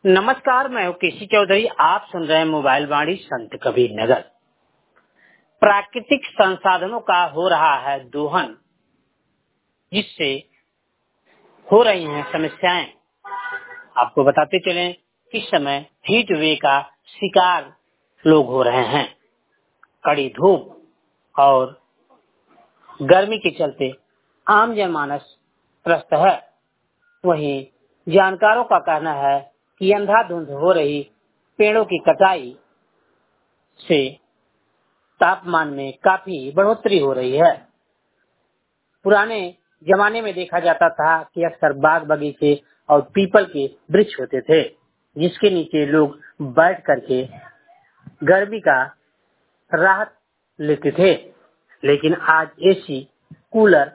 नमस्कार, मैं हूँ केसी चौधरी। आप सुन रहे हैं मोबाइल वाणी संत कबीर नगर। प्राकृतिक संसाधनों का हो रहा है दोहन, जिससे हो रही हैं समस्याएं। आपको बताते चलें कि इस समय हीट वे का शिकार लोग हो रहे हैं। कड़ी धूप और गर्मी के चलते आम जनमानस त्रस्त है। वहीं जानकारों का कहना है कि अंधाधुंध हो रही पेड़ों की कटाई से तापमान में काफी बढ़ोतरी हो रही है। पुराने जमाने में देखा जाता था कि अक्सर बाग बगीचे और पीपल के वृक्ष होते थे, जिसके नीचे लोग बैठ करके गर्मी का राहत लेते थे। लेकिन आज एसी, कूलर,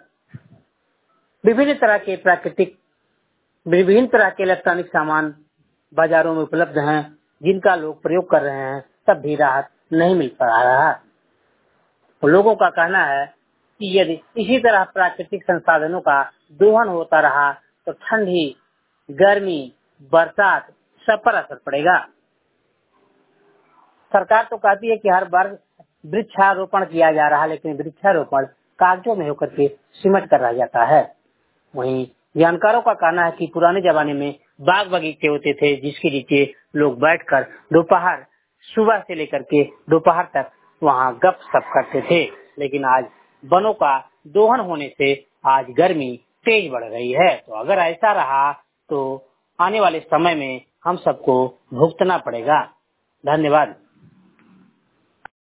विभिन्न तरह के इलेक्ट्रॉनिक सामान बाजारों में उपलब्ध हैं, जिनका लोग प्रयोग कर रहे हैं, तब भी राहत नहीं मिल पा रहा है। लोगों का कहना है कि यदि इसी तरह प्राकृतिक संसाधनों का दोहन होता रहा तो ठंडी, गर्मी, बरसात सब पर असर पड़ेगा। सरकार तो कहती है कि हर बार वृक्षारोपण किया जा रहा है, लेकिन वृक्षारोपण कागजों में होकर के सिमट कर रह जाता है। वहीं जानकारों का कहना है कि पुराने जमाने में बाग बगीचे होते थे, जिसके नीचे लोग बैठकर सुबह से लेकर के दोपहर तक वहां गपशप करते थे। लेकिन आज वनों का दोहन होने से आज गर्मी तेज बढ़ रही है। तो अगर ऐसा रहा तो आने वाले समय में हम सबको भुगतना पड़ेगा। धन्यवाद।